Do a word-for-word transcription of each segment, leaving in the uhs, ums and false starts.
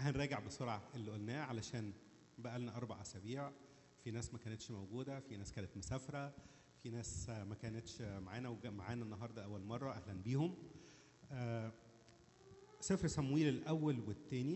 هنراجع بسرعة اللي قلناه علشان بقى لنا أربع أسابيع. في ناس ما كانتش موجودة، في ناس كانت مسافرة، في ناس ما كانتش معانا ومعانا النهاردة أول مرة، أهلا بيهم. آه سفر صمويل الأول والثاني.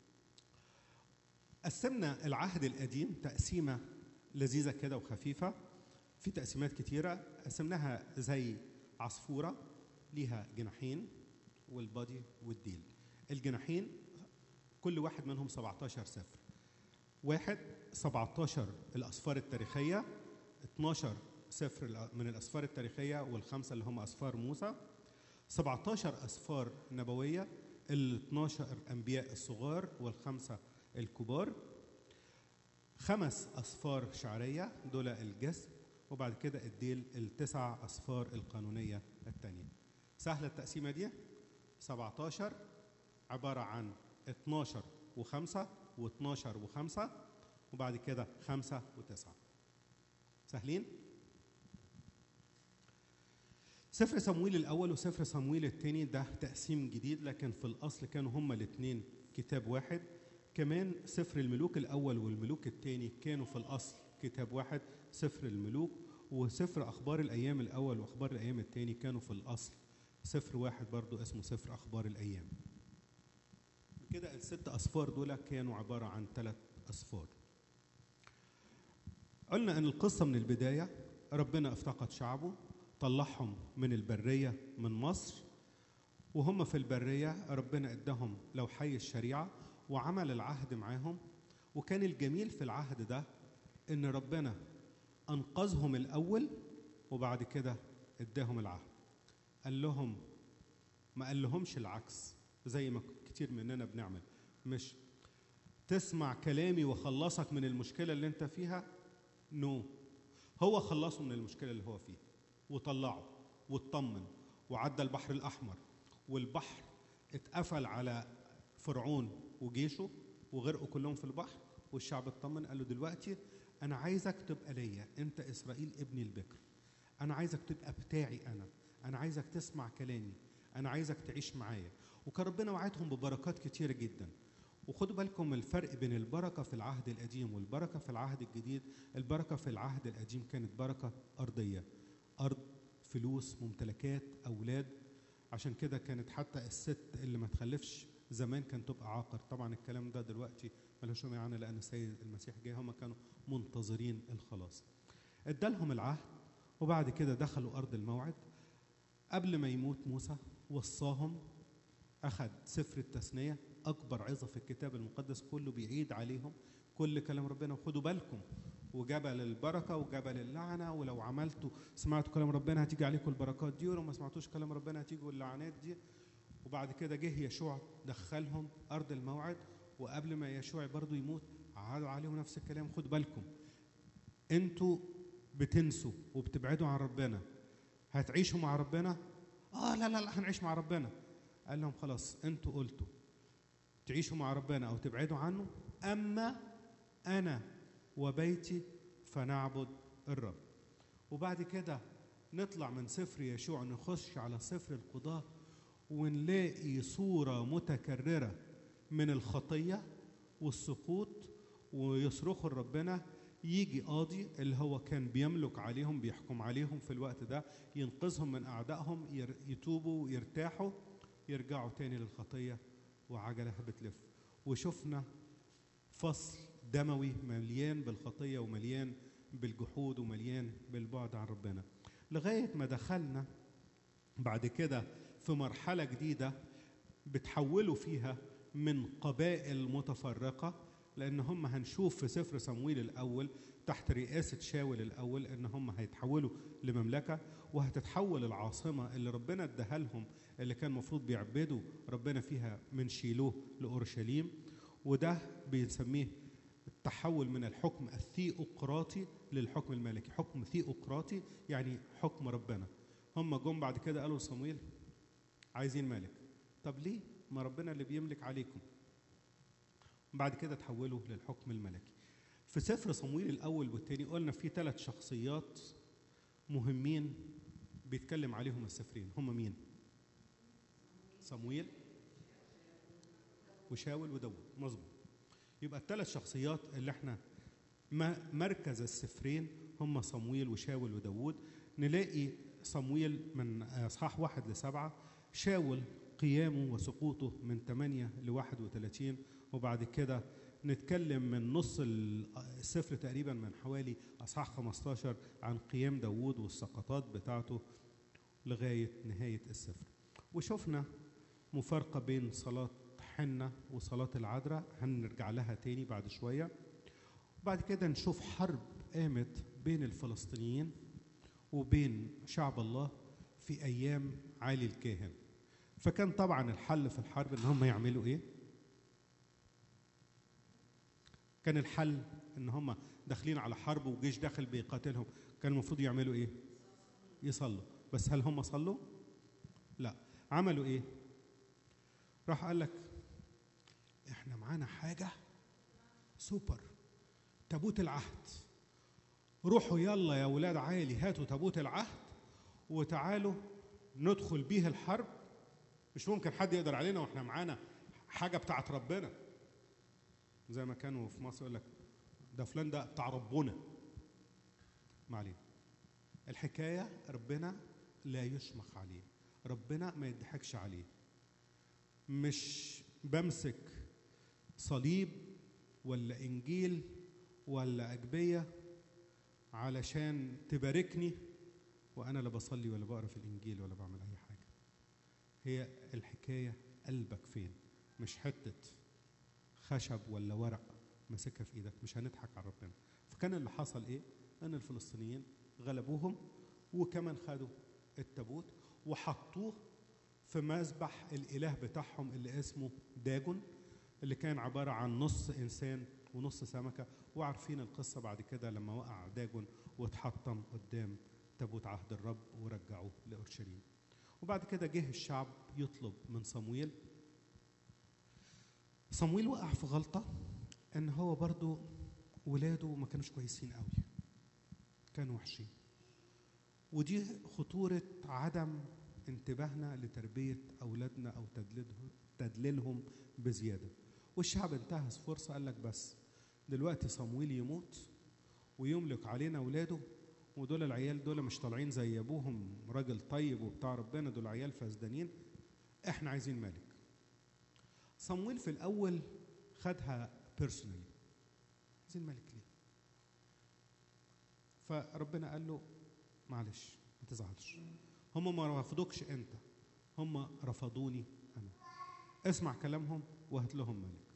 قسمنا العهد القديم تقسيمة لذيذة كده وخفيفة، في تقسيمات كتيرة. قسمناها زي عصفورة ليها جناحين والبادي والديل. الجناحين كل واحد منهم سبعتاشر سفر. واحد سبعتاشر الأسفار التاريخية، اتناشر سفر من الأسفار التاريخية والخمسة اللي هم أسفار موسى، سبعتاشر أسفار نبوية، ال اتناشر أنبياء الصغار والخمسة الكبار، خمس أسفار شعرية دول الجسم، وبعد كده الديل التسع أسفار القانونية الثانية. سهلة التقسيمة دي. سبعتاشر عبارة عن اتناشر وخمسة واتناشر وخمسة، وبعد كده خمسة وتسعة. سهلين؟ سفر صمويل الأول وسفر صمويل الثاني ده تقسيم جديد، لكن في الأصل كانوا هما الاثنين كتاب واحد. كمان سفر الملوك الأول والملوك الثاني كانوا في الأصل كتاب واحد، سفر الملوك. وسفر أخبار الأيام الأول وأخبار الأيام الثاني كانوا في الأصل سفر واحد برضو اسمه سفر أخبار الأيام. كده الست أسفار دول كانوا عبارة عن ثلاث أسفار. قلنا أن القصة من البداية ربنا افتقد شعبه، طلعهم من البرية من مصر، وهم في البرية ربنا ادهم لوحي الشريعة وعمل العهد معاهم. وكان الجميل في العهد ده ان ربنا انقذهم الاول وبعد كده اداهم العهد. قال لهم، ما قال لهمش العكس زي ما كتير مننا بنعمل، مش تسمع كلامي وخلصك من المشكلة اللي انت فيها. نو no. هو خلصه من المشكلة اللي هو فيها وطلعه واطمن وعدى البحر الأحمر، والبحر اتقفل على فرعون وجيشه وغرقوا كلهم في البحر، والشعب اطمن. قال له دلوقتي أنا عايزك تبقى ليا، أنت إسرائيل ابني البكر، أنا عايزك تبقى بتاعي، أنا أنا عايزك تسمع كلامي، أنا عايزك تعيش معايا. وكان ربنا وعدهم ببركات كتيرة جدا. وخدوا بالكم الفرق بين البركة في العهد القديم والبركة في العهد الجديد. البركة في العهد القديم كانت بركة أرضية، أرض، فلوس، ممتلكات، أولاد. عشان كده كانت حتى الست اللي ما تخلفش زمان كانت تبقى عاقر. طبعا الكلام ده دلوقتي ملوش معنى لأن السيد المسيح جاي، هم كانوا منتظرين الخلاص. ادالهم العهد وبعد كده دخلوا أرض الموعد. قبل ما يموت موسى وصاهم، أخذ سفر التثنية، أكبر عظة في الكتاب المقدس كله، بيعيد عليهم كل كلام ربنا. وخدوا بالكم، وجبل البركة وجبل اللعنة، ولو عملتوا سمعتوا كلام ربنا هتيجي عليكم البركات دي، ولو ما سمعتوش كلام ربنا هتيجوا اللعنات دي. وبعد كده جه يشوع دخلهم أرض الموعد، وقبل ما يشوع برضو يموت عادوا عليهم نفس الكلام. خدوا بالكم، انتوا بتنسوا وبتبعدوا عن ربنا، هتعيشوا مع ربنا؟ آه لا لا لا هنعيش مع ربنا. قال لهم خلاص انتوا قلتوا تعيشوا مع ربنا أو تبعدوا عنه، أما أنا وبيتي فنعبد الرب. وبعد كده نطلع من سفر يشوع نخش على سفر القضاء، ونلاقي صورة متكررة من الخطية والسقوط، ويصرخوا لربنا. يجي قاضي اللي هو كان بيملك عليهم بيحكم عليهم في الوقت ده، ينقذهم من أعدائهم، يتوبوا ويرتاحوا، يرجعوا تاني للخطية وعجلها بتلف. وشفنا فصل دموي مليان بالخطية ومليان بالجحود ومليان بالبعد عن ربنا، لغاية ما دخلنا بعد كده في مرحلة جديدة بتحولوا فيها من قبائل متفرقة. لأن هم هنشوف في سفر صمويل الأول تحت رئاسة شاول الأول إن هم هيتحولوا لمملكة، وهتتحول العاصمة اللي ربنا اداها لهم اللي كان المفروض بيعبدوا ربنا فيها من شيلوه لأورشليم. وده بنسميه التحول من الحكم الثيوقراطي للحكم الملكي. حكم ثيوقراطي يعني حكم ربنا. هم جم بعد كده قالوا لصمويل عايزين ملك. طب ليه؟ ما ربنا اللي بيملك عليكم. بعد كده تحولوا للحكم الملكي. في سفر صمويل الأول والثاني قلنا في ثلاث شخصيات مهمين بيتكلم عليهم السفرين. هم مين؟ صمويل وشاول وداود. مظبوط. يبقى الثلاث شخصيات اللي احنا ما مركز السفرين هم صمويل وشاول وداود. نلاقي صمويل من اصحاح واحد لسبعه، شاول قيامه وسقوطه من ثمانية ل واحد وثلاثين، وبعد كده نتكلم من نص السفر تقريبا من حوالي اصحاح خمستاشر عن قيام داود والسقطات بتاعته لغايه نهايه السفر. وشفنا مفارقه بين صلاه حنة وصلاه العذراء، هنرجع لها تاني بعد شويه. وبعد كده نشوف حرب قامت بين الفلسطينيين وبين شعب الله في ايام عالي الكاهن. فكان طبعا الحل في الحرب ان هم يعملوا ايه؟ كان الحل ان هم داخلين على حرب وجيش داخل بيقاتلهم، كان المفروض يعملوا ايه؟ يصلوا. بس هل هم صلوا؟ لا. عملوا ايه؟ راح قال لك احنا معانا حاجه سوبر، تابوت العهد. روحوا يلا يا ولاد عالي هاتوا تابوت العهد وتعالوا ندخل بيه الحرب. مش ممكن حد يقدر علينا واحنا معانا حاجه بتاعت ربنا. زي ما كانوا في مصر يقول لك ده فلان ده بتاع ربنا. ما علينا. الحكايه ربنا لا يشمخ عليه، ربنا ما يضحكش عليه. مش بمسك صليب ولا انجيل ولا اجبيه علشان تباركني وانا لا بصلي ولا بقرا في الانجيل ولا بعمل اي حاجه. هي الحكايه قلبك فين، مش حته خشب ولا ورق ماسكها في ايدك. مش هنضحك على ربنا. فكان اللي حصل ايه؟ ان الفلسطينيين غلبوهم وكمان خدوا التابوت وحطوه في مذبح الاله بتاعهم اللي اسمه داجون، اللي كان عباره عن نص انسان ونص سمكه. وعارفين القصه بعد كده لما وقع داجون واتحطم قدام تابوت عهد الرب ورجعوه لاورشليم. وبعد كده جه الشعب يطلب من صمويل. صمويل وقع في غلطه ان هو برضو ولاده ما كانوش كويسين قوي، كانوا وحشين. ودي خطوره عدم انتباهنا لتربيه اولادنا او تدليلهم تدليلهم بزياده. والشعب انتهز فرصه قال لك بس دلوقتي صمويل يموت ويملك علينا اولاده، ودول العيال دول مش طالعين زي ابوهم راجل طيب وبتاع ربنا، دول عيال فاسدانين، احنا عايزين ملك. صمويل في الاول خدها بيرسونالي، عايزين ملك ليه؟ فربنا قال له معلش ما تزعلش، هم ما رفضوكش انت، هم رفضوني انا. اسمع كلامهم وهات لهم ملك.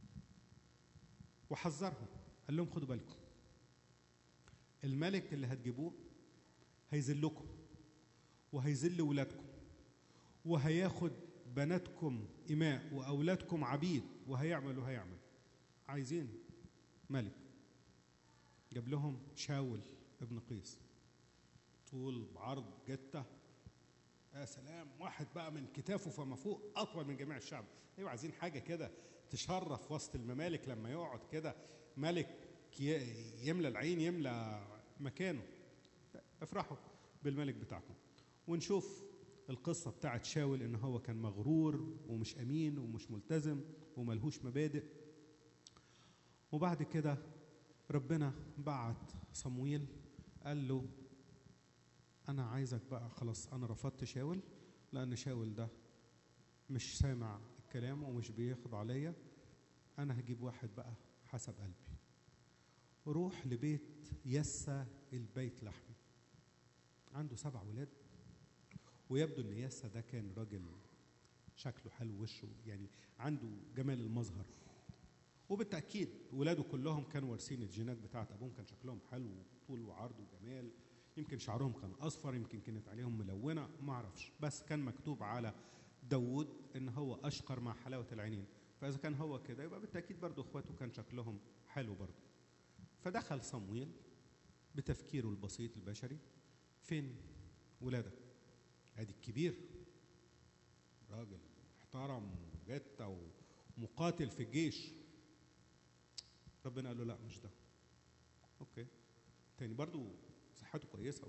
وحذرهم قال لهم خدوا بالكم، الملك اللي هتجيبوه هيذلكم وهيذل ولادكم وهياخد بناتكم إماء وأولادكم عبيد وهيعمل وهيعمل. عايزين ملك. جاب لهم شاول ابن قيس، طول بعرض جته، يا سلام، واحد بقى من كتافه فما فوق أطول من جميع الشعب. أيوة عايزين حاجة كده تشرف وسط الممالك لما يقعد كده ملك يملى العين يملى مكانه. افرحوا بالملك بتاعكم. ونشوف القصة بتاعت شاول ان هو كان مغرور ومش امين ومش ملتزم وملهوش مبادئ. وبعد كده ربنا بعت صمويل قال له انا عايزك بقى خلاص، انا رفضت شاول لان شاول ده مش سامع الكلام ومش بياخد عليا، انا هجيب واحد بقى حسب قلبي. روح لبيت يسى البيت لحمي، عنده سبع ولاد، ويبدو ان يسى ده كان راجل شكله حلو، وشه يعني عنده جمال المظهر، وبالتاكيد ولاده كلهم كانوا وارثين الجينات بتاعت ابوهم، كان شكلهم حلو طول وعرض وجمال، يمكن شعرهم كان اصفر، يمكن كانت عليهم ملونه، ما اعرفش، بس كان مكتوب على داود ان هو اشقر مع حلاوه العينين. فاذا كان هو كده يبقى بالتاكيد برضه اخواته كان شكلهم حلو برضه. فدخل صمويل بتفكيره البسيط البشري، فين ولادك؟ ادي الكبير راجل محترم وجته ومقاتل في الجيش. ربنا قال له لا مش ده. اوكي. تاني برضو صحته كويسه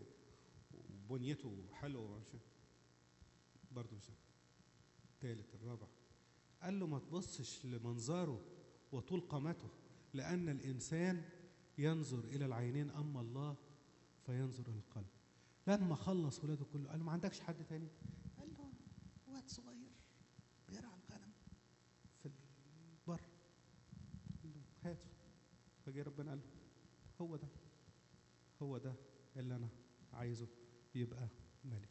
وبنيته حلوه، برضو مش ده. الثالث الرابع، قال له ما تبصش لمنظره وطول قامته، لأن الإنسان ينظر إلى العينين أما الله فينظر إلى القلب. لما خلص ولاده كله قال له ما عندكش حد تاني؟ قال له واد صغير بيرعى الغنم في البر، قال له هاته. فجاء ربنا قال له هو ده هو ده اللي أنا عايزه يبقى ملك.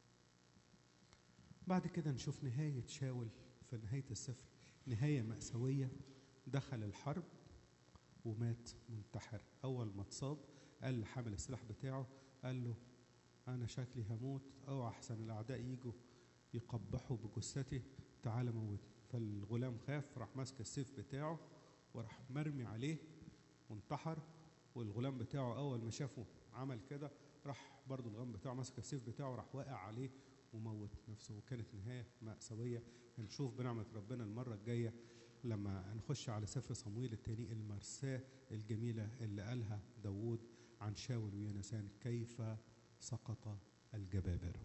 بعد كده نشوف نهاية شاول في نهاية السفر، نهاية مأساوية. دخل الحرب ومات منتحر. أول ما اتصاب قال لحامل السلاح بتاعه، قال له أنا شكلي هموت، أو أحسن الأعداء يجوا يقبحوا بجثتي، تعال موتني. فالغلام خاف، راح ماسك السيف بتاعه وراح مرمي عليه وانتحر. والغلام بتاعه أول ما شافه عمل كده، راح برضو الغلام بتاعه ماسك السيف بتاعه وراح واقع عليه وموت نفسه. وكانت نهاية مأساوية. هنشوف بنعمة ربنا المرة الجاية لما نخش على سفر صمويل الثاني المرساة الجميلة اللي قالها داوود عن شاول ويونسان، كيف سقط الجبابرة.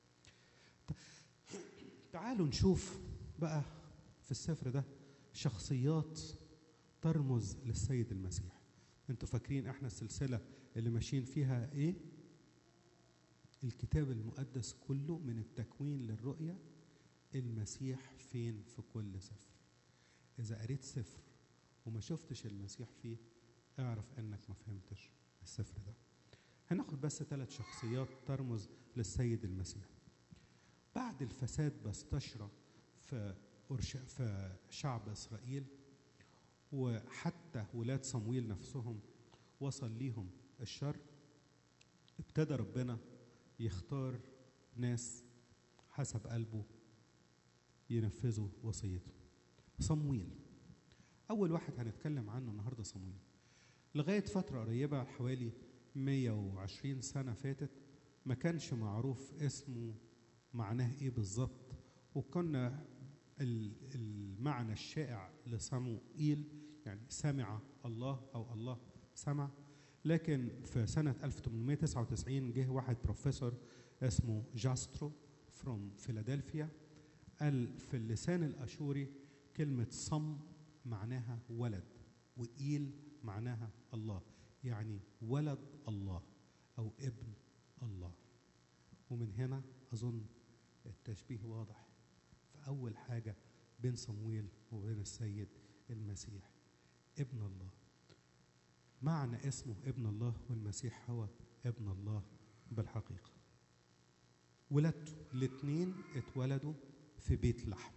تعالوا نشوف بقى في السفر ده شخصيات ترمز للسيد المسيح. انتوا فاكرين احنا السلسلة اللي ماشيين فيها ايه؟ الكتاب المقدس كله من التكوين للرؤية، المسيح فين في كل سفر. إذا قريت سفر وما شفتش المسيح فيه، اعرف انك ما فهمتش السفر ده. هناخد بس ثلاث شخصيات ترمز للسيد المسيح. بعد الفساد باستشرى في في شعب إسرائيل، وحتى ولاد صمويل نفسهم وصل ليهم الشر، ابتدى ربنا يختار ناس حسب قلبه ينفذوا وصيته. صمويل أول واحد هنتكلم عنه النهاردة. صمويل لغاية فترة قريبة حوالي مية وعشرين سنة فاتت ما كانش معروف اسمه معناه ايه بالظبط، وكنا المعنى الشائع لصموئيل يعني سمع الله أو الله سمع. لكن في سنة ألف وثمانمائة وتسعة وتسعين جه واحد بروفيسور اسمه جاسترو فروم فيلادلفيا، قال في اللسان الأشوري كلمة صم معناها ولد، وإيل معناها الله، يعني ولد الله أو ابن الله. ومن هنا أظن التشبيه واضح. فأول حاجة بين صمويل وبين السيد المسيح ابن الله. معنى اسمه ابن الله، والمسيح هو ابن الله بالحقيقة. ولادته الاثنين اتولدوا في بيت لحم،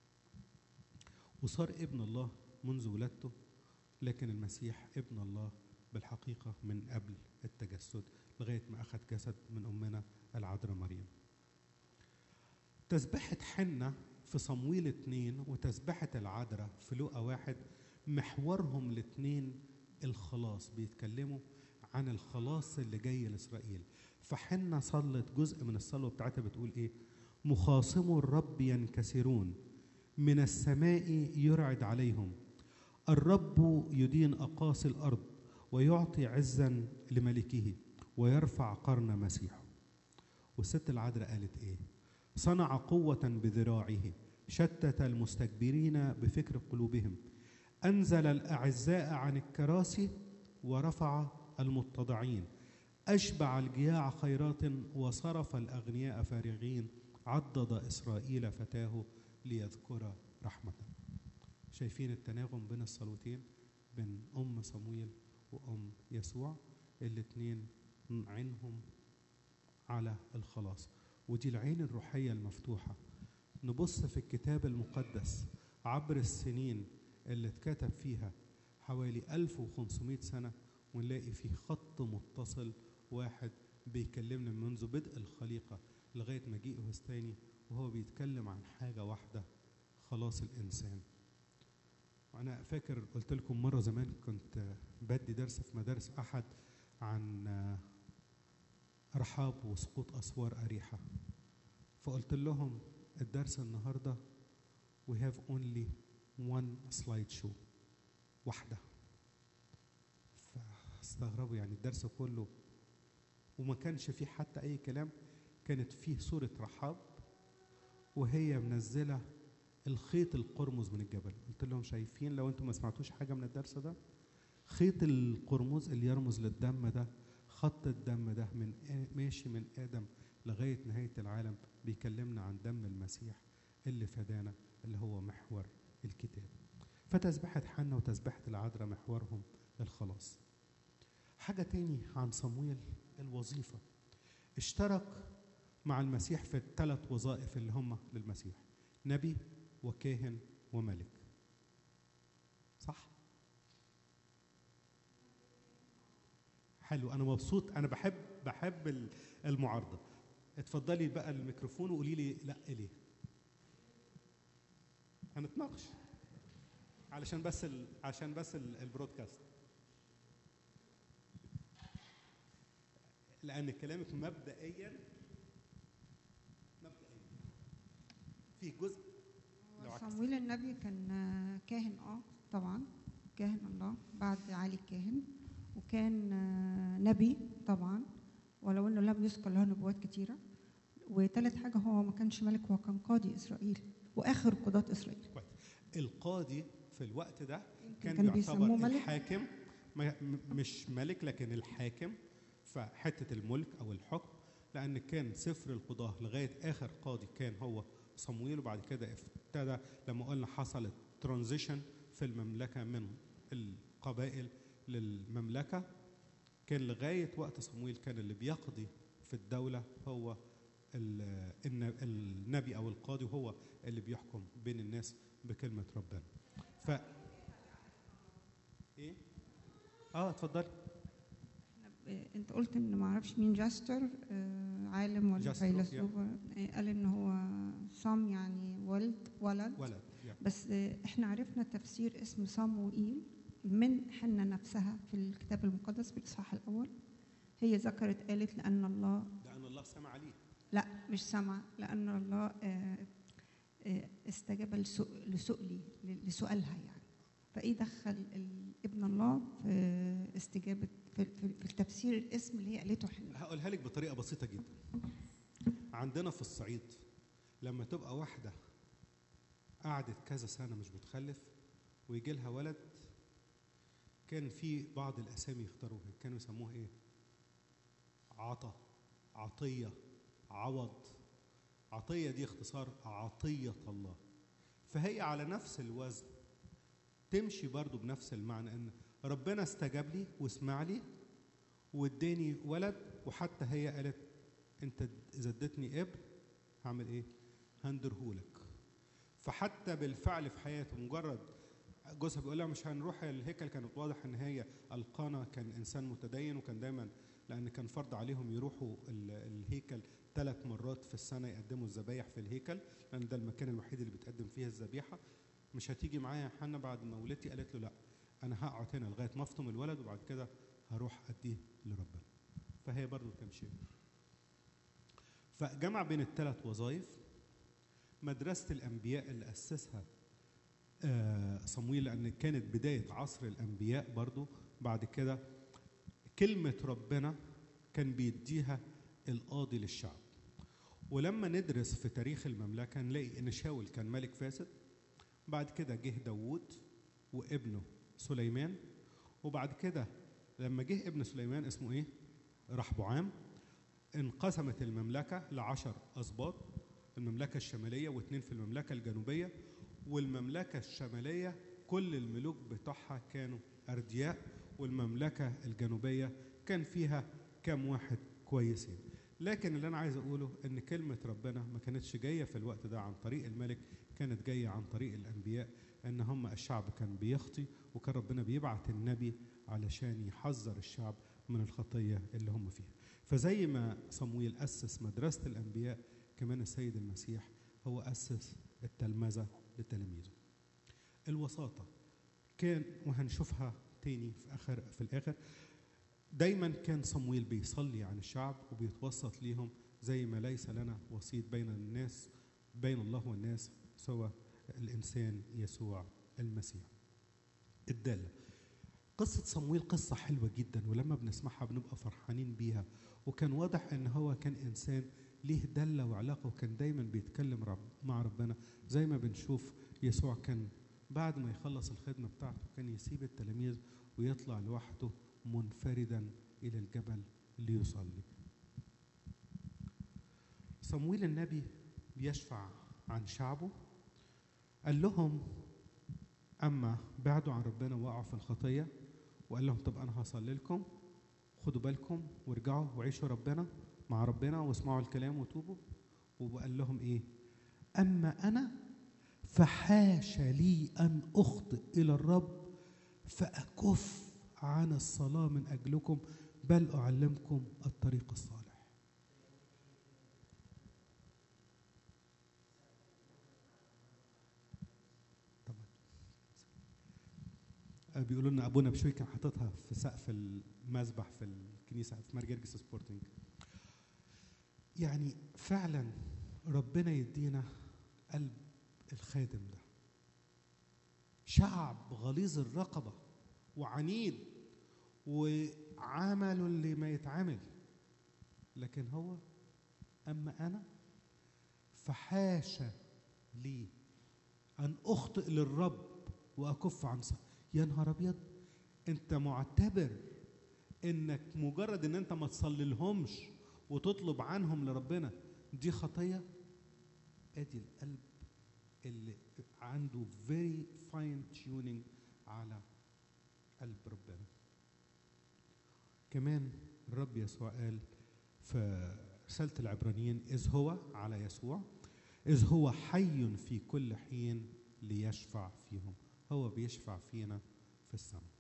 وصار ابن الله منذ ولادته، لكن المسيح ابن الله بالحقيقة من قبل التجسد لغاية ما أخذ جسد من أمنا العذراء مريم. تسبحة حنة في صمويل اثنين وتسبحة العذراء في لوقا واحد محورهم الاثنين الخلاص، بيتكلموا عن الخلاص اللي جاي لإسرائيل. فحنة صلت جزء من الصلوة بتاعتها بتقول إيه؟ مخاصمو الرب ينكسرون، من السماء يرعد عليهم، الرب يدين أقاصي الأرض ويعطي عزا لملكه ويرفع قرن مسيحه. والست العذراء قالت إيه؟ صنع قوة بذراعه، شتت المستكبرين بفكر قلوبهم، أنزل الأعزاء عن الكراسي ورفع المتضعين، أشبع الجياع خيرات وصرف الأغنياء فارغين، عضد إسرائيل فتاه ليذكر رحمته. شايفين التناغم بين الصلوتين بين أم صمويل وأم يسوع؟ الاثنين عينهم على الخلاص، ودي العين الروحية المفتوحة. نبص في الكتاب المقدس عبر السنين اللي اتكتب فيها حوالي ألف وخمسمائة سنة، ونلاقي فيه خط متصل واحد بيكلمنا منذ بدء الخليقة لغاية مجيئه الثاني، وهو بيتكلم عن حاجة واحدة، خلاص الإنسان. وأنا فاكر قلت لكم مرة زمان كنت بدي درس في مدارس أحد عن رحاب وسقوط أسوار أريحة، فقلت لهم الدرس النهاردة we have only one slide show، واحدة. فاستغربوا يعني الدرس كله وما كانش فيه حتى أي كلام، كانت فيه صورة رحاب وهي منزلة الخيط القرمز من الجبل. قلت لهم شايفين لو انتم ما سمعتوش حاجه من الدرس ده، خيط القرمز اللي يرمز للدم ده، خط الدم ده من ماشي من ادم لغايه نهايه العالم، بيكلمنا عن دم المسيح اللي فدانا، اللي هو محور الكتاب. فتسبحة حنا وتسبحة العذراء محورهم الخلاص. حاجة تاني عن صمويل، الوظيفة. اشترك مع المسيح في الثلاث وظائف اللي هم للمسيح: نبي وكاهن وملك. صح؟ حلو، أنا مبسوط، أنا بحب بحب المعارضة. اتفضلي بقى الميكروفون وقولي لي لا ليه. هنتناقش علشان بس ال... عشان بس ال... البرودكاست، لأن كلامك مبدئيا مبدئيا في جزء. صمويل النبي كان كاهن اه طبعا، كاهن الله بعد علي الكاهن، وكان نبي طبعا ولو انه لم يذكر له نبوات كتيره. وثالث حاجه هو ما كانش ملك، هو كان قاضي اسرائيل واخر قضاة اسرائيل. القاضي في الوقت ده كان, كان بيعتبر ملك. الحاكم، مش ملك لكن الحاكم، فحته الملك او الحكم، لان كان سفر القضاه لغايه اخر قاضي كان هو صمويل. وبعد كده ابتدى لما قلنا حصلت ترانزيشن في المملكه من القبائل للمملكه، كان لغايه وقت صمويل كان اللي بيقضي في الدوله هو النبي او القاضي، وهو اللي بيحكم بين الناس بكلمه ربنا. ف ايه اه اتفضلي. انت قلت ان ما اعرفش مين جاستر، آه عالم ولا فيلسوف، قال ان هو صام يعني ولد ولد, ولد. بس آه احنا عرفنا تفسير اسم صموئيل من حنة نفسها في الكتاب المقدس في الاصحاح الاول. هي ذكرت قالت لان الله لان الله سمع عليه. لا مش سمع، لان الله آه آه استجاب لسؤلي لسؤالها يعني. فايه دخل ابن الله في استجابه في, في التفسير الاسم اللي هي قالته حنة؟ هقولها لك بطريقه بسيطه جدا. عندنا في الصعيد لما تبقى واحده قعدت كذا سنه مش بتخلف ويجي لها ولد، كان في بعض الاسامي يختاروها، كانوا يسموها ايه؟ عطا، عطيه، عوض. عطيه دي اختصار عطيه الله. فهي على نفس الوزن تمشي برضو بنفس المعنى، ان ربنا استجاب لي واسمع لي واداني ولد. وحتى هي قالت انت اذا اديتني ابن هعمل ايه؟ هندرهولك. فحتى بالفعل في حياته مجرد جوزها بيقول لها مش هنروح الهيكل، كانت واضح ان هي القانا، كان انسان متدين، وكان دايما لان كان فرض عليهم يروحوا الهيكل ثلاث مرات في السنه يقدموا الذبايح في الهيكل، لان ده المكان الوحيد اللي بتقدم فيه الذبيحه. مش هتيجي معايا يا حنا بعد ما ولدتي؟ قالت له لا، انا هقعد هنا لغايه ما افطم الولد وبعد كده هروح اديه لربنا. فهي برضو تمشي. فجمع بين الثلاث وظائف. مدرسه الانبياء اللي اسسها صمويل، لان كانت بدايه عصر الانبياء برضو. بعد كده كلمه ربنا كان بيديها القاضي للشعب. ولما ندرس في تاريخ المملكه نلاقي ان شاول كان ملك فاسد، بعد كده جه داوود وابنه سليمان، وبعد كده لما جه ابن سليمان اسمه ايه؟ رحبعام. انقسمت المملكه لعشر اسباط، المملكه الشماليه واثنين في المملكه الجنوبيه. والمملكه الشماليه كل الملوك بتوعها كانوا اردياء، والمملكه الجنوبيه كان فيها كام واحد كويسين. لكن اللي انا عايز اقوله ان كلمه ربنا ما كانتش جايه في الوقت ده عن طريق الملك، كانت جايه عن طريق الانبياء، ان هم الشعب كان بيخطي، وكان ربنا بيبعت النبي علشان يحذر الشعب من الخطيه اللي هم فيها. فزي ما صمويل اسس مدرسه الانبياء، كمان السيد المسيح هو اسس التلمذه لتلاميذه. الوساطه كان، وهنشوفها تاني في اخر في الاخر، دايما كان صمويل بيصلي عن الشعب وبيتوسط ليهم، زي ما ليس لنا وسيط بين الناس بين الله والناس سوى الإنسان يسوع المسيح. الدالة قصة صمويل قصة حلوة جدا، ولما بنسمعها بنبقى فرحانين بيها. وكان واضح ان هو كان إنسان ليه دلة وعلاقة، وكان دايما بيتكلم رب مع ربنا. زي ما بنشوف يسوع كان بعد ما يخلص الخدمة بتاعته كان يسيب التلاميذ ويطلع لوحده منفردا إلى الجبل ليصلي. صمويل النبي بيشفع عن شعبه، قال لهم أما بعدوا عن ربنا وقعوا في الخطية، وقال لهم طب أنا هصلي لكم، خدوا بالكم وارجعوا وعيشوا ربنا مع ربنا واسمعوا الكلام وتوبوا. وقال لهم إيه؟ أما أنا فحاش لي أن أخطئ إلى الرب فأكف عن الصلاة من أجلكم، بل أعلمكم الطريق الصالح. طبعا بيقولوا لنا أبونا بشوي كان حاططها في سقف المسبح في الكنيسة في مرجرجس سبورتنج. يعني فعلا ربنا يدينا قلب الخادم ده. شعب غليظ الرقبة وعنيد وعملوا اللي ما يتعمل، لكن هو أما أنا فحاش لي أن أخطئ للرب وأكف عن صلاة. يا نهار أبيض، أنت معتبر إنك مجرد إن أنت ما تصلي لهمش وتطلب عنهم لربنا دي خطية؟ أدي القلب اللي عنده very fine tuning على قلب ربنا. كمان الرب يسوع قال في رسالة العبرانيين إذ هو على يسوع إذ هو حي في كل حين ليشفع فيهم. هو بيشفع فينا في السماء.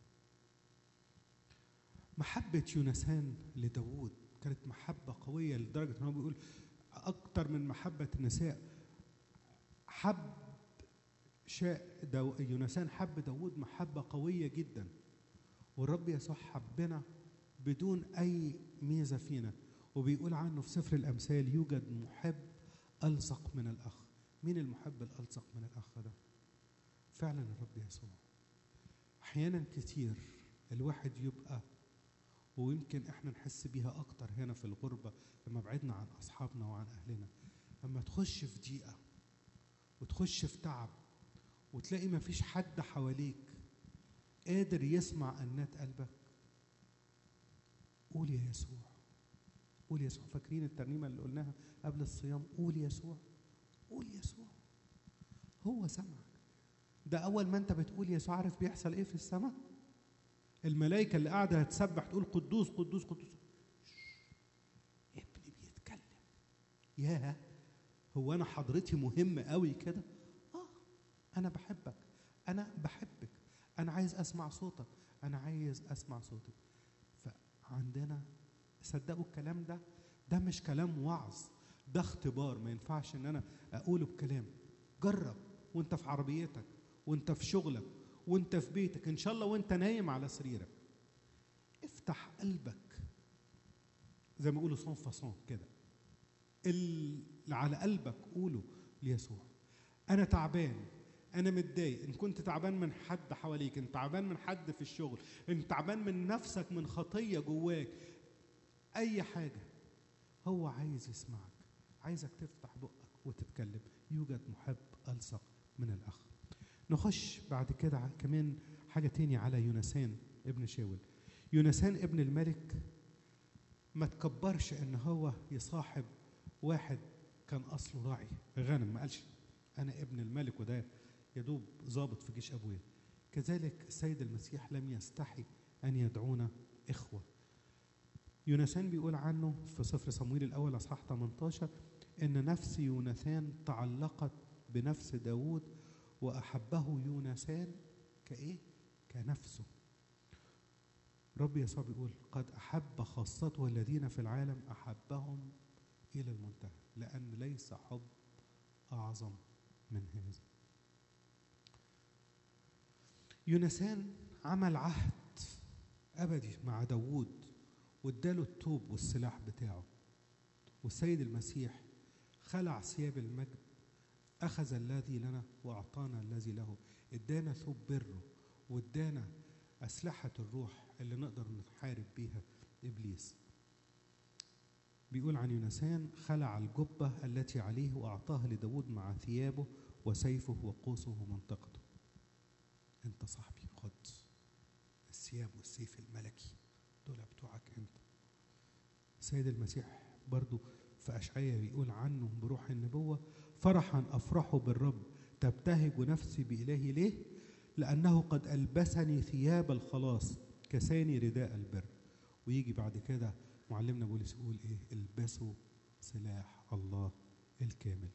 محبة يونسان لداود كانت محبة قوية لدرجة أنه بيقول أكتر من محبة النساء. حب شاء دو يونسان حب داود محبة قوية جدا، والرب يسوع حبنا بدون أي ميزة فينا. وبيقول عنه في سفر الأمثال يوجد محب ألصق من الأخ. مين المحب الألصق من الأخ ده؟ فعلا الرب يسوع. أحيانا كتير الواحد يبقى، ويمكن احنا نحس بيها أكتر هنا في الغربة لما بعدنا عن أصحابنا وعن أهلنا، لما تخش في ضيقة وتخش في تعب وتلاقي ما فيش حد حواليك قادر يسمع أنات قلبك، قول يا يسوع، قول يسوع. فاكرين الترنيمة اللي قلناها قبل الصيام؟ قول يسوع، قول يسوع. هو سمعك. ده أول ما أنت بتقول يسوع عارف بيحصل إيه في السماء؟ الملائكة اللي قاعدة هتسبح تقول قدوس قدوس قدوس. ابني بيتكلم. ياه، هو أنا حضرتي مهمة قوي كده؟ آه، أنا بحبك، أنا بحبك، أنا عايز أسمع صوتك، أنا عايز أسمع صوتك. فعندنا صدقوا الكلام ده، ده مش كلام وعظ، ده اختبار. ما ينفعش إن أنا أقوله بكلام. جرب وأنت في عربيتك وأنت في شغلك وأنت في بيتك، إن شاء الله وأنت نايم على سريرك، افتح قلبك زي ما يقولوا صون فاصون كده، اللي على قلبك قوله ليسوع. أنا تعبان، أنا متضايق. إن كنت تعبان من حد حواليك، إن تعبان من حد في الشغل، إن تعبان من نفسك، من خطية جواك، أي حاجة، هو عايز يسمعك، عايزك تفتح بقك وتتكلم. يوجد محب ألصق من الأخ. نخش بعد كده كمان حاجة تاني على يونسان ابن شاول. يونسان ابن الملك ما تكبرش إن هو يصاحب واحد كان أصله راعي غنم، ما قالش أنا ابن الملك وده يدوب ضابط في جيش أبويا. كذلك السيد المسيح لم يستحي أن يدعونا إخوة. يونسان بيقول عنه في سفر صمويل الأول أصحاح ثمانية عشر إن نفس يونسان تعلقت بنفس داود وأحبه يونسان كإيه؟ كنفسه. رب يسوع بيقول قد أحب خاصته الذين في العالم أحبهم إلى المنتهى، لأن ليس حب أعظم من هذا. يونسان عمل عهد أبدي مع داود واداله التوب والسلاح بتاعه، والسيد المسيح خلع ثياب المجد، أخذ الذي لنا وأعطانا الذي له، ادانا ثوب بره وادانا أسلحة الروح اللي نقدر نحارب بيها إبليس. بيقول عن يونسان: خلع الجبة التي عليه وأعطاها لداود مع ثيابه وسيفه وقوسه ومنطقته. أنت صاحبي، خد الثياب والسيف الملكي دول بتوعك أنت. السيد المسيح برضو في أشعياء بيقول عنه بروح النبوة: فرحا أفرح بالرب، تبتهج نفسي بإلهي. ليه؟ لأنه قد ألبسني ثياب الخلاص، كساني رداء البر. ويجي بعد كده معلمنا بولس يقول إيه؟ البسوا سلاح الله الكامل.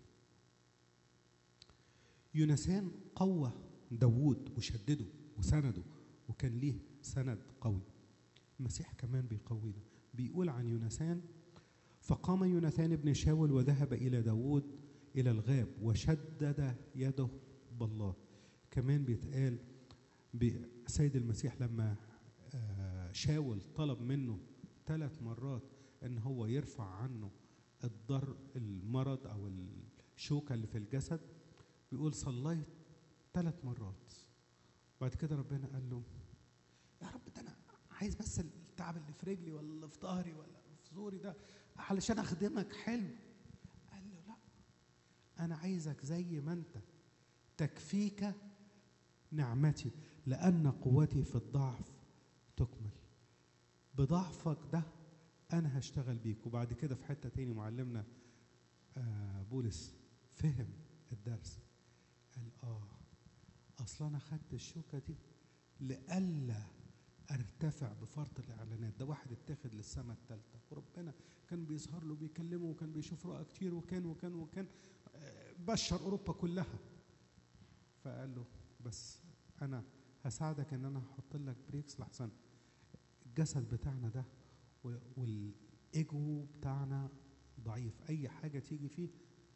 يونسان قوى داوود وشدده وسنده، وكان ليه سند قوي. المسيح كمان بيقوينا. بيقول عن يونسان: فقام يوناثان ابن شاول وذهب إلى داود إلى الغاب وشدد يده بالله. كمان بيتقال بسيد المسيح لما شاول طلب منه ثلاث مرات ان هو يرفع عنه الضر المرض او الشوكة اللي في الجسد، بيقول صليت ثلاث مرات. بعد كده ربنا قال له: يا رب ده انا عايز بس التعب اللي في رجلي ولا في ظهري ولا في زوري ده علشان اخدمك حلو. قال له: لا، انا عايزك زي ما انت، تكفيك نعمتي لأن قوتي في الضعف تكمل. بضعفك ده أنا هشتغل بيك. وبعد كده في حتة تاني معلمنا آه بولس فهم الدرس، قال آه أصلا أنا خدت الشوكة دي لألا أرتفع بفرط الإعلانات. ده واحد اتخذ للسماء الثالثة وربنا كان بيظهر له بيكلمه وكان بيشوف رؤى كتير وكان وكان وكان آه بشر أوروبا كلها. فقال له: بس أنا هساعدك إن أنا هحط لك بريكس لحسن الجسد بتاعنا ده والإيجو بتاعنا ضعيف، أي حاجة تيجي فيه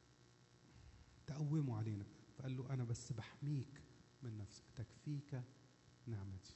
تقومه علينا. فقال له: أنا بس بحميك من نفسك، تكفيك نعمتي.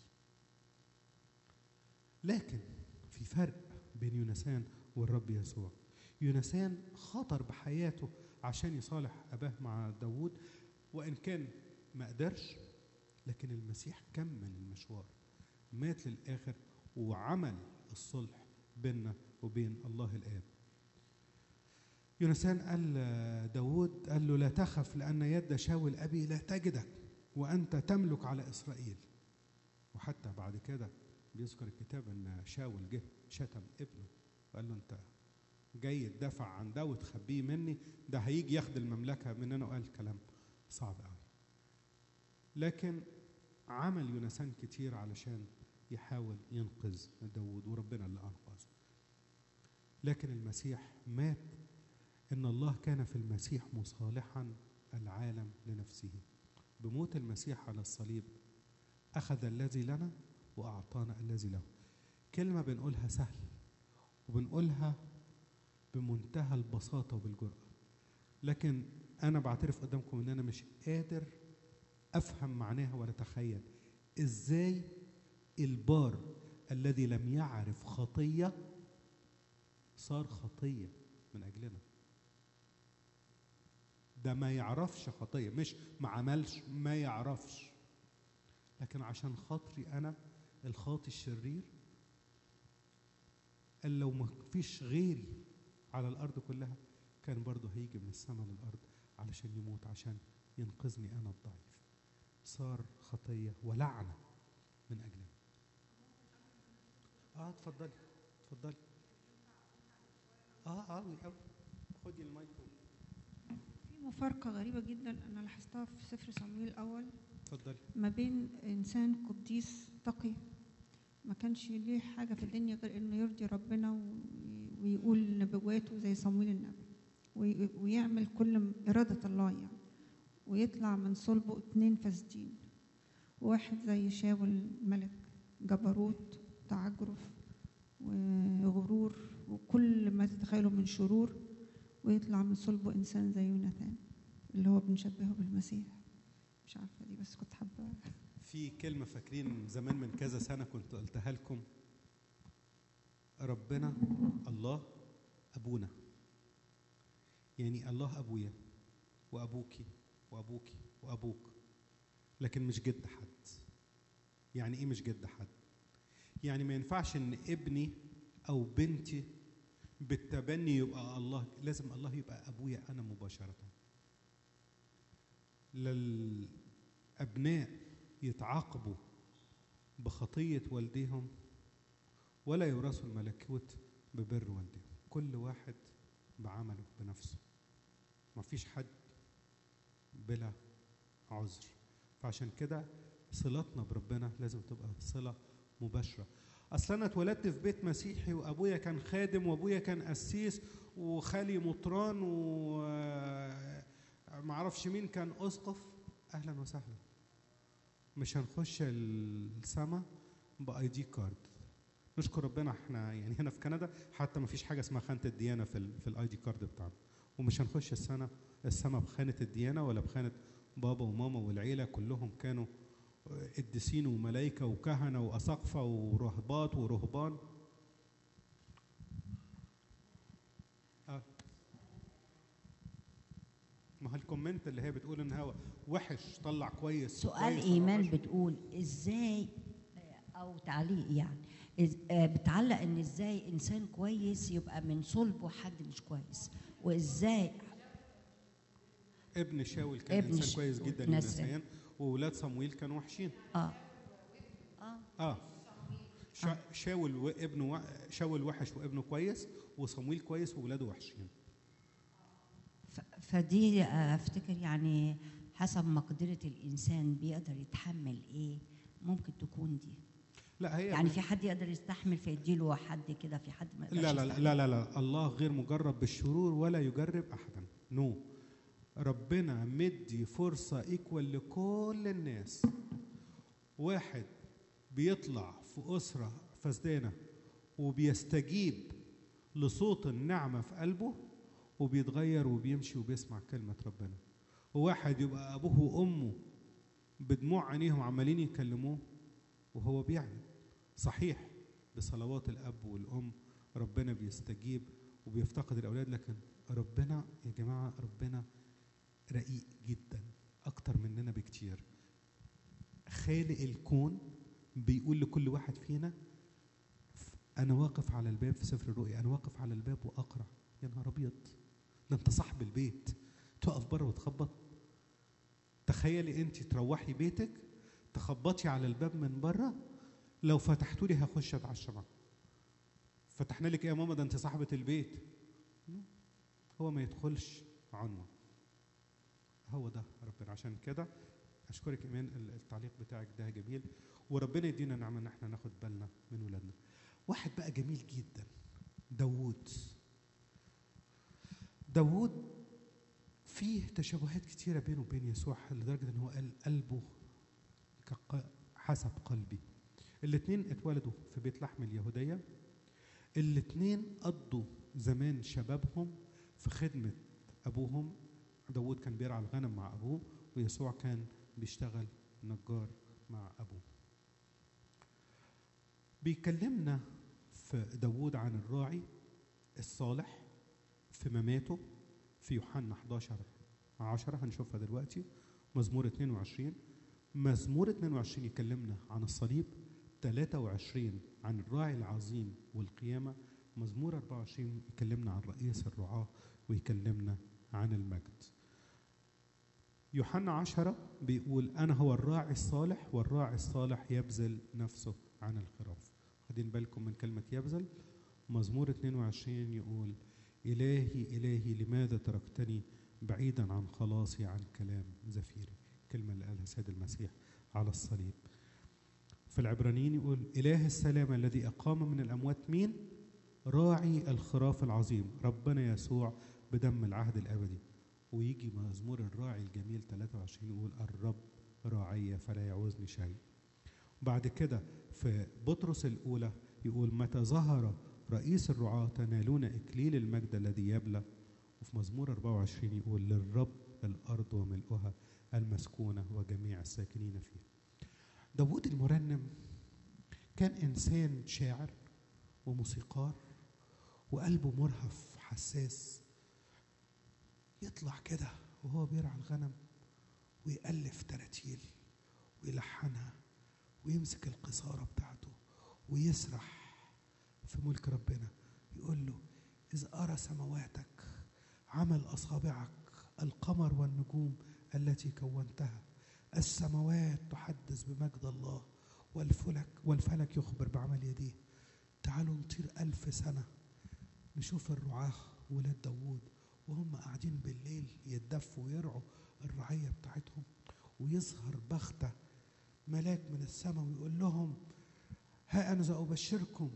لكن في فرق بين يونسان والرب يسوع. يونسان خاطر بحياته عشان يصالح أباه مع داود، وإن كان ما قدرش، لكن المسيح كمل المشوار، مات للآخر وعمل الصلح بيننا وبين الله الآب. يونسان قال داود، قال له: لا تخف لأن يد شاول أبي لا تجدك وأنت تملك على إسرائيل. وحتى بعد كده بيذكر الكتاب أن شاول جه شتم ابنه وقال له: أنت جاي تدافع عن ده وتخبيه مني، ده هيجي ياخد المملكة مننا. وقال كلام صعب قوي. لكن عمل يونسان كتير علشان يحاول ينقذ داود، وربنا اللي أنقذه. لكن المسيح مات، إن الله كان في المسيح مصالحا العالم لنفسه. بموت المسيح على الصليب أخذ الذي لنا وأعطانا الذي له. كلمة بنقولها سهل وبنقولها بمنتهى البساطة وبالجرأة، لكن أنا بعترف قدامكم إن أنا مش قادر أفهم معناها ولا أتخيل إزاي البار الذي لم يعرف خطية صار خطية من أجلنا. ده ما يعرفش خطية، مش ما عملش، ما يعرفش، لكن عشان خاطري أنا الخاطي الشرير اللي لو ما فيش غيري على الأرض كلها كان برضه هيجي من السماء للأرض علشان يموت، عشان ينقذني أنا الضعيف. صار خطية ولعنة من أجلنا. آه اتفضلي اتفضلي. آه آه أوي خدي المايك. في مفارقة غريبة جدا أنا لاحظتها في سفر صموئيل الأول. اتفضلي. ما بين إنسان قديس تقي ما كانش ليه حاجة في الدنيا غير إنه يرضي ربنا ويقول نبواته زي صموئيل النبي ويعمل كل إرادة الله يعني، ويطلع من صلبه اتنين فاسدين. واحد زي شاول الملك، جبروت، تعجرف وغرور وكل ما تتخيله من شرور، ويطلع من صلبه إنسان زي يوناثان اللي هو بنشبهه بالمسيح. مش عارفة دي بس كنت حابة. في كلمة فاكرين زمان من كذا سنة كنت قلتها لكم: ربنا الله أبونا، يعني الله أبويا وأبوكي وأبوكي وأبوك، لكن مش جد حد. يعني إيه مش جد حد؟ يعني ما ينفعش إن ابني أو بنتي بالتبني يبقى الله، لازم الله يبقى ابويا انا مباشره. للابناء يتعاقبوا بخطيه والديهم ولا يورثوا الملكوت ببر والديهم، كل واحد بعمله بنفسه، ما فيش حد بلا عذر. فعشان كده صلتنا بربنا لازم تبقى صله مباشره. اصل انا اتولدت في بيت مسيحي وابويا كان خادم وابويا كان قسيس وخالي مطران ومعرفش مين كان اسقف، اهلا وسهلا، مش هنخش السما باي دي كارد. نشكر ربنا احنا يعني هنا في كندا حتى ما فيش حاجه اسمها خانه الديانه في ال في الاي دي كارد بتاعنا، ومش هنخش السنه السما بخانه الديانه ولا بخانه بابا وماما والعيله كلهم كانوا قديسين وملائكه وكهنه واساقفه ورهبات ورهبان. آه. ما هو الكومنت اللي هي بتقول ان هو وحش طلع كويس. سؤال ايمان بتقول ازاي، او تعليق يعني بتعلق ان ازاي انسان كويس يبقى من صلبه حد مش كويس، وازاي ابن شاول كان ابن انسان كويس جدا يونسيان واولاد صمويل كانوا وحشين. اه اه اه شا شاول وابنه و... شاول وحش وابنه كويس، وصمويل كويس واولاده وحشين. فدي افتكر يعني حسب مقدرة الانسان بيقدر يتحمل ايه، ممكن تكون دي. لا هي يعني في حد يقدر يستحمل فيديله حد كده، في حد ما يقدرش لا لا, لا لا لا لا الله غير مجرب بالشرور ولا يجرب احدا. نو no. ربنا مدي فرصة ايكوال لكل الناس. واحد بيطلع في أسرة فسدانة وبيستجيب لصوت النعمة في قلبه وبيتغير وبيمشي وبيسمع كلمة ربنا، وواحد يبقى أبوه وأمه بدموع عينيهم عمالين يكلموه وهو بيعمل صحيح بصلوات الأب والأم ربنا بيستجيب وبيفتقد الأولاد، لكن ربنا يا جماعة ربنا رقيق جدا أكتر مننا بكتير. خالق الكون بيقول لكل واحد فينا أنا واقف على الباب في سفر الرؤيا، أنا واقف على الباب وأقرع. يا نهار أبيض، ده أنت صاحب البيت تقف بره وتخبط. تخيلي أنت تروحي بيتك تخبطي على الباب من بره، لو فتحتوا لي هخش أتعشى معاكم. فتحنا لك إيه يا ماما؟ ده أنت صاحبة البيت. هو ما يدخلش عنوة، هو ده ربنا. عشان كده أشكرك إيمان، التعليق بتاعك ده جميل، وربنا يدينا نعمة إن احنا ناخد بالنا من ولادنا. واحد بقى جميل جدا، داوود. داوود فيه تشابهات كتيرة بينه وبين يسوع لدرجة إن هو قال قلبه حسب قلبي. الاثنين اتولدوا في بيت لحم اليهودية، الاثنين قضوا زمان شبابهم في خدمة أبوهم. داوود كان بيرعى الغنم مع أبوه، ويسوع كان بيشتغل نجار مع أبوه. بيكلمنا في داوود عن الراعي الصالح في مماته في يوحنا احداشر عشرة، هنشوفها دلوقتي. مزمور اثنين وعشرين، مزمور اثنين وعشرين يكلمنا عن الصليب، ثلاثة وعشرين عن الراعي العظيم والقيامة، مزمور أربعة وعشرين يكلمنا عن رئيس الرعاة ويكلمنا عن المجد. يوحنا عشرة بيقول أنا هو الراعي الصالح والراعي الصالح يبذل نفسه عن الخراف. خدين بالكم من كلمة يبذل. مزمور اثنين وعشرين يقول إلهي إلهي لماذا تركتني بعيدا عن خلاصي عن كلام زفيري، كلمة اللي قالها سيد المسيح على الصليب. في العبرانيين يقول إله السلام الذي أقام من الأموات مين؟ راعي الخراف العظيم ربنا يسوع بدم العهد الأبدي. ويجي مزمور الراعي الجميل ثلاثة وعشرين يقول الرب راعي فلا يعوزني شيء. بعد كده في بطرس الأولى يقول متى ظهر رئيس الرعاة تنالون إكليل المجد الذي يبلى. وفي مزمور أربعة وعشرين يقول للرب الأرض وملؤها المسكونة وجميع الساكنين فيها. داوود المرنم كان إنسان شاعر وموسيقار وقلبه مرهف حساس، يطلع كده وهو بيرعى الغنم ويألف تراتيل ويلحنها ويمسك القصارة بتاعته ويسرح في ملك ربنا، يقول له إذ أرى سماواتك عمل أصابعك القمر والنجوم التي كونتها. السماوات تحدث بمجد الله والفلك والفلك يخبر بعمل يديه. تعالوا نطير ألف سنة نشوف الرعاة ولاد داوود وهم قاعدين بالليل يتدفوا ويرعوا الرعية بتاعتهم، ويظهر بختة ملاك من السماء ويقول لهم ها أنا سأبشركم،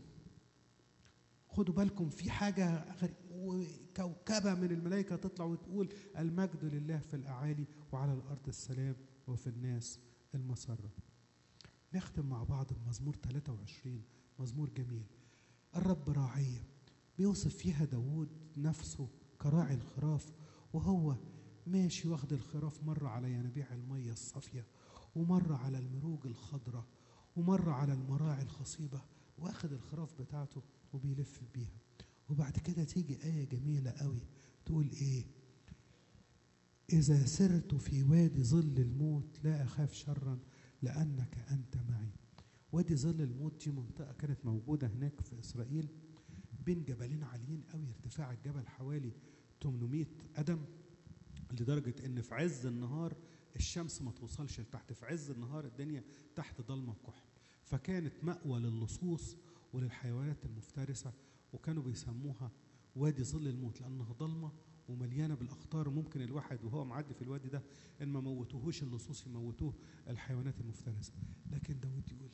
خدوا بالكم في حاجة غريبة. وكوكبة من الملائكة تطلع وتقول المجد لله في الأعالي وعلى الأرض السلام وفي الناس المسرة. نختم مع بعض بمزمور ثلاثة وعشرين، مزمور جميل. الرب راعية، بيوصف فيها داوود نفسه كراعي الخراف، وهو ماشي واخد الخراف مرة على ينابيع المية الصافية، ومرة على المروج الخضراء، ومرة على المراعي الخصيبة، واخد الخراف بتاعته وبيلف بيها. وبعد كده تيجي آية جميلة قوي تقول إيه؟ إذا سرت في وادي ظل الموت لا أخاف شرا لأنك أنت معي. وادي ظل الموت دي منطقة كانت موجودة هناك في إسرائيل بين جبلين عاليين قوي، ارتفاع الجبل حوالي ثمانمائة قدم، لدرجة إن في عز النهار الشمس ما توصلش لتحت، في عز النهار الدنيا تحت ضلمة وكحل. فكانت مأوى للصوص وللحيوانات المفترسة، وكانوا بيسموها وادي ظل الموت لأنها ضلمة ومليانة بالأخطار. ممكن الواحد وهو معدي في الوادي ده إن ما موتوهوش اللصوص يموتوه الحيوانات المفترسة. لكن داود يقول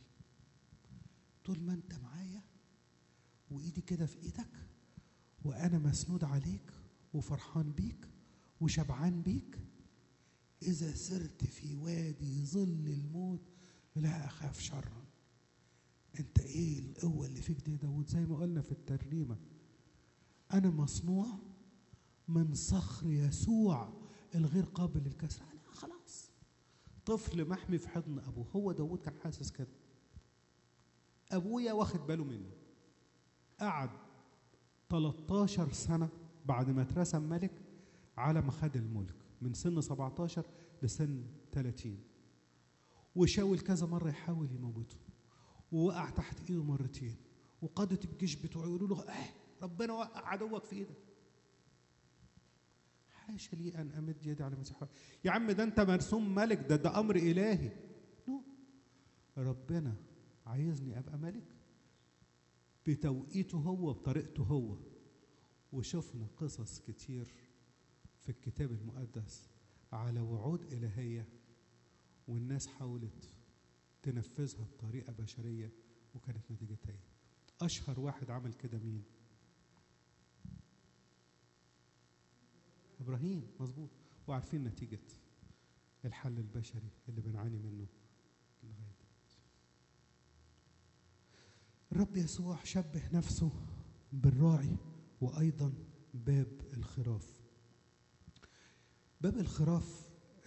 طول ما أنت معايا وإيدي كده في إيدك وأنا مسنود عليك وفرحان بيك وشبعان بيك، إذا سرت في وادي ظل الموت لا أخاف شرا. أنت إيه القوة اللي فيك دي يا داود؟ زي ما قلنا في الترنيمة، أنا مصنوع من صخر يسوع الغير قابل للكسر. أنا خلاص طفل محمي في حضن أبوه. هو داود كان حاسس كده. أبويا واخد باله مني، قعد ثلاثة عشر سنة بعد ما اترسم ملك على ما خد الملك، من سن سبعة عشر لسن ثلاثين، وشاول كذا مرة يحاول يموته، ووقع تحت ايده مرتين، وقادة الجيش بتوعه يقولوا له اه ربنا وقع عدوك في ايدك. حاشا لي ان امد يدي على مسيح. يا عم ده انت مرسوم ملك، ده ده امر الهي. نو، ربنا عايزني ابقى ملك بتوقيته هو بطريقته هو. وشفنا قصص كتير في الكتاب المقدس على وعود إلهية والناس حاولت تنفذها بطريقة بشرية وكانت نتيجتها ايه؟ أشهر واحد عمل كده مين؟ إبراهيم، مظبوط. وعارفين نتيجة الحل البشري اللي بنعاني منه لغاية دلوقتي. الرب يسوع شبه نفسه بالراعي وأيضا باب الخراف. باب الخراف،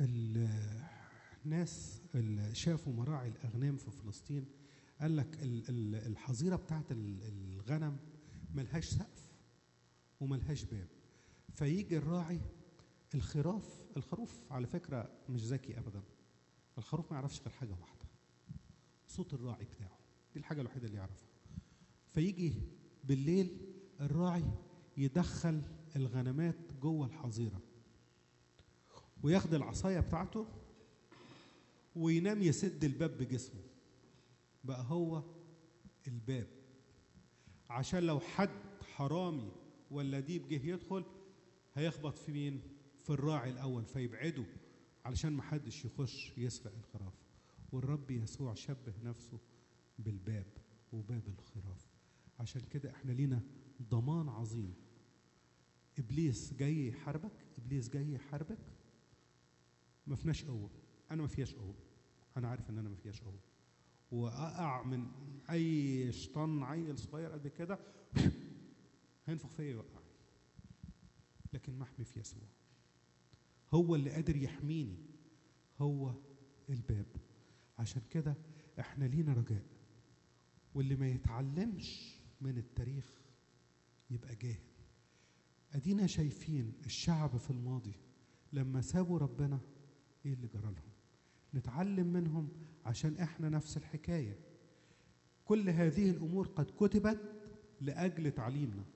الناس اللي شافوا مراعي الأغنام في فلسطين قال لك الحظيرة بتاعت الغنم ملهاش سقف وملهاش باب، فيجي الراعي الخراف. الخروف على فكرة مش ذكي أبدا، الخروف ما يعرفش غير حاجة واحدة، صوت الراعي بتاعه، دي الحاجة الوحيدة اللي يعرفها. فيجي بالليل الراعي يدخل الغنمات جوه الحظيرة وياخد العصاية بتاعته وينام يسد الباب بجسمه، بقى هو الباب، عشان لو حد حرامي ولا ديب جه يدخل هيخبط في مين؟ في الراعي الأول، فيبعده علشان ما حدش يخش يسرق الخراف. والرب يسوع شبه نفسه بالباب وباب الخراف. عشان كده احنا لينا ضمان عظيم. إبليس جاي يحاربك، إبليس جاي يحاربك، ما فيناش قوة. أنا ما فيهاش قوة، أنا عارف إن أنا ما فيهاش قوة، وأقع من أي شيطان عيل صغير قد كده هينفخ فيا يوقعني، لكن محمي في يسوع، هو اللي قادر يحميني، هو الباب. عشان كده احنا لينا رجاء، واللي ما يتعلمش من التاريخ يبقى جاهل. ادينا شايفين الشعب في الماضي لما سابوا ربنا ايه اللي جرى لهم، نتعلم منهم عشان احنا نفس الحكايه. كل هذه الامور قد كتبت لاجل تعليمنا.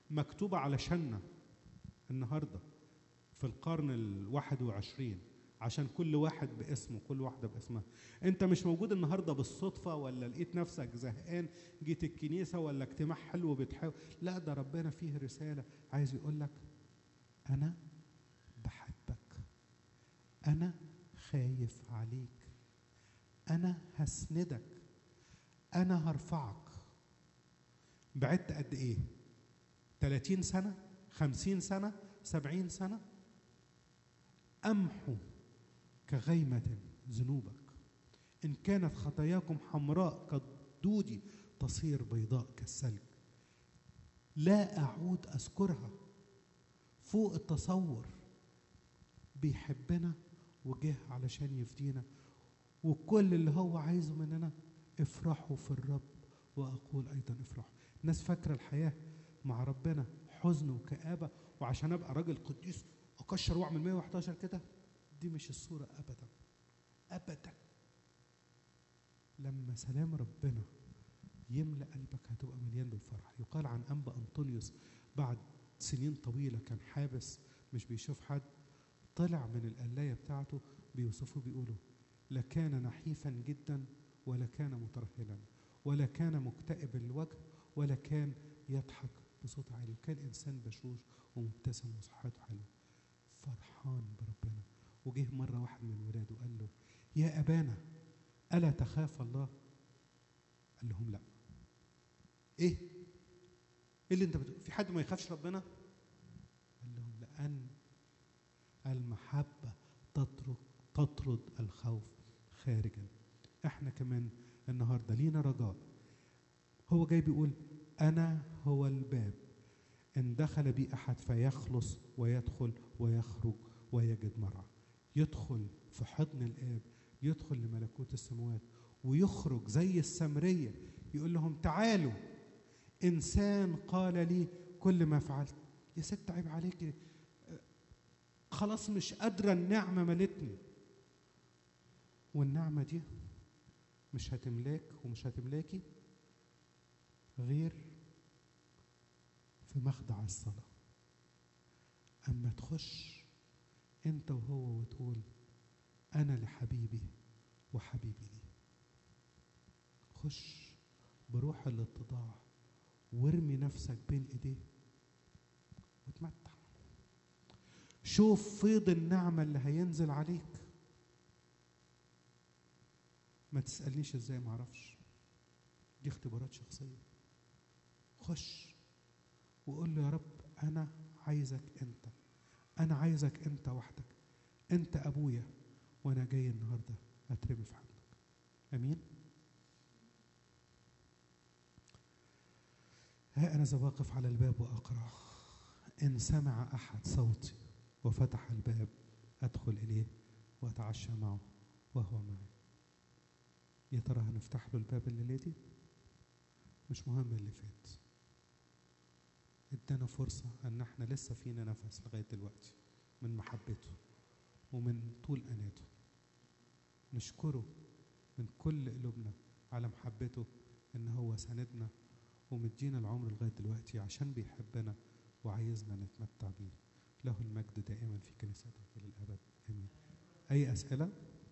مكتوبة علشاننا النهاردة في القرن الواحد وعشرين، عشان كل واحد باسمه، كل واحدة باسمها. انت مش موجود النهاردة بالصدفة، ولا لقيت نفسك زهقان جيت الكنيسة، ولا اجتماع حلو بتحاول. لا، ده ربنا فيه رسالة عايز يقول لك أنا بحبك، أنا خايف عليك، أنا هسندك، أنا هرفعك. بعدت قد إيه؟ ثلاثين سنة؟ خمسين سنة؟ سبعين سنة؟ أمحو كغيمة ذنوبك، إن كانت خطاياكم حمراء كالدودي تصير بيضاء كالثلج. لا أعود أذكرها. فوق التصور. بيحبنا وجه علشان يفدينا، وكل اللي هو عايزه مننا افرحوا في الرب، وأقول أيضا افرحوا. الناس فاكرة الحياة مع ربنا حزن وكآبة، وعشان أبقى راجل قديس أكشر وأعمل مية وحداشر كده. دي مش الصورة أبدا أبدا. لما سلام ربنا يملأ قلبك هتبقى مليان بالفرح. يقال عن أنبا أنطونيوس بعد سنين طويلة كان حابس مش بيشوف حد، طلع من القلاية بتاعته بيوصفه بيقولوا لا كان نحيفا جدا ولا كان مترهلا ولا كان مكتئب الوجه ولا كان يضحك بصوت عالي، وكان إنسان بشوش ومبتسم وصحته حلوة فرحان بربنا. وجه مرة واحد من ولاده قال له يا أبانا ألا تخاف الله؟ قال لهم لا. إيه؟ إيه اللي أنت بتقول؟ في حد ما يخافش ربنا؟ قال لهم لأن المحبة تطرد تطرد الخوف خارجا. احنا كمان النهارده لينا رجاء. هو جاي بيقول أنا هو الباب، إن دخل بي أحد فيخلص ويدخل ويخرج ويجد مرعى. يدخل في حضن الآب، يدخل لملكوت السماوات، ويخرج زي السامرية يقول لهم تعالوا إنسان قال لي كل ما فعلت. يا ست عيب عليكي، خلاص مش قادرة، النعمة ملتني. والنعمة دي مش هتملاك ومش هتملاكي غير في مخدع الصلاة. أما تخش أنت وهو وتقول أنا لحبيبي وحبيبي لي. خش بروح الاتضاع وارمي نفسك بين إيديه وتمتع. شوف فيض النعمة اللي هينزل عليك. ما تسألنيش ازاي، ما اعرفش، دي اختبارات شخصية. خش وقول له يا رب أنا عايزك أنت، أنا عايزك أنت وحدك، أنت أبويا وأنا جاي النهاردة أترمي في حضنك. أمين. ها أنا ذا واقف على الباب وأقرع، إن سمع أحد صوتي وفتح الباب أدخل إليه وأتعشى معه وهو معي. يا ترى هنفتح له الباب الليلة دي؟ مش مهم اللي فات، ادانا فرصة ان احنا لسه فينا نفس لغاية دلوقتي من محبته ومن طول أناته. نشكره من كل قلوبنا على محبته ان هو ساندنا ومدينا العمر لغاية دلوقتي عشان بيحبنا وعايزنا نتمتع بيه. له المجد دائما في كنيسته إلى الأبد. آمين. أي أسئلة؟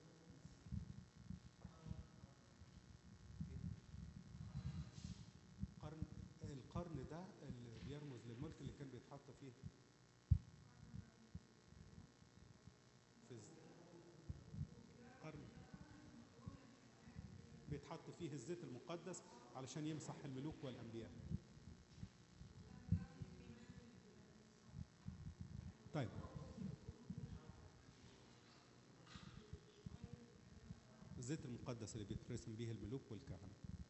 قرن القرن ده اللي بيرمز للملك اللي كان بيتحط فيه في قرن بيتحط فيه الزيت المقدس علشان يمسح الملوك والأنبياء. طيب الزيت المقدس اللي بيترسم به الملوك والكهنة.